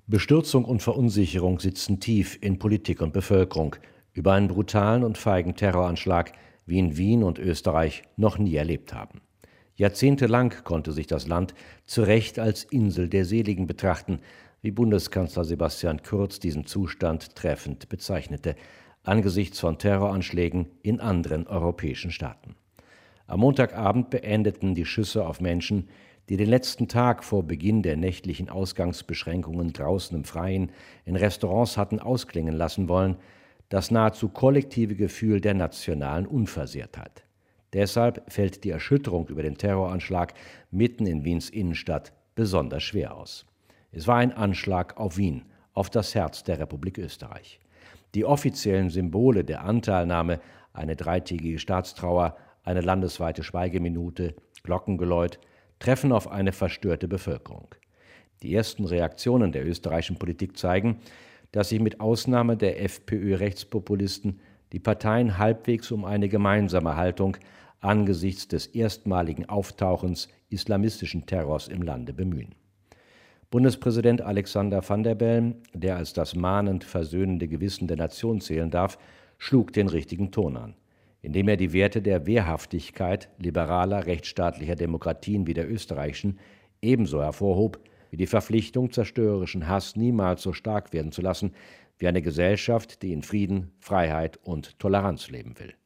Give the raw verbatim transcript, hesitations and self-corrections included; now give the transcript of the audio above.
Bestürzung und Verunsicherung sitzen tief in Politik und Bevölkerung über einen brutalen und feigen Terroranschlag, wie ihn Wien und Österreich noch nie erlebt haben. Jahrzehntelang konnte sich das Land zu Recht als Insel der Seligen betrachten, wie Bundeskanzler Sebastian Kurz diesen Zustand treffend bezeichnete, angesichts von Terroranschlägen in anderen europäischen Staaten. Am Montagabend beendeten die Schüsse auf Menschen, die den letzten Tag vor Beginn der nächtlichen Ausgangsbeschränkungen draußen im Freien in Restaurants hatten ausklingen lassen wollen, das nahezu kollektive Gefühl der nationalen Unversehrtheit. Deshalb fällt die Erschütterung über den Terroranschlag mitten in Wiens Innenstadt besonders schwer aus. Es war ein Anschlag auf Wien, auf das Herz der Republik Österreich. Die offiziellen Symbole der Anteilnahme, eine dreitägige Staatstrauer, eine landesweite Schweigeminute, Glockengeläut, treffen auf eine verstörte Bevölkerung. Die ersten Reaktionen der österreichischen Politik zeigen, dass sich mit Ausnahme der FPÖ-Rechtspopulisten die Parteien halbwegs um eine gemeinsame Haltung angesichts des erstmaligen Auftauchens islamistischen Terrors im Lande bemühen. Bundespräsident Alexander Van der Bellen, der als das mahnend versöhnende Gewissen der Nation zählen darf, schlug den richtigen Ton an, indem er die Werte der Wehrhaftigkeit liberaler, rechtsstaatlicher Demokratien wie der österreichischen ebenso hervorhob wie die Verpflichtung, zerstörerischen Hass niemals so stark werden zu lassen wie eine Gesellschaft, die in Frieden, Freiheit und Toleranz leben will.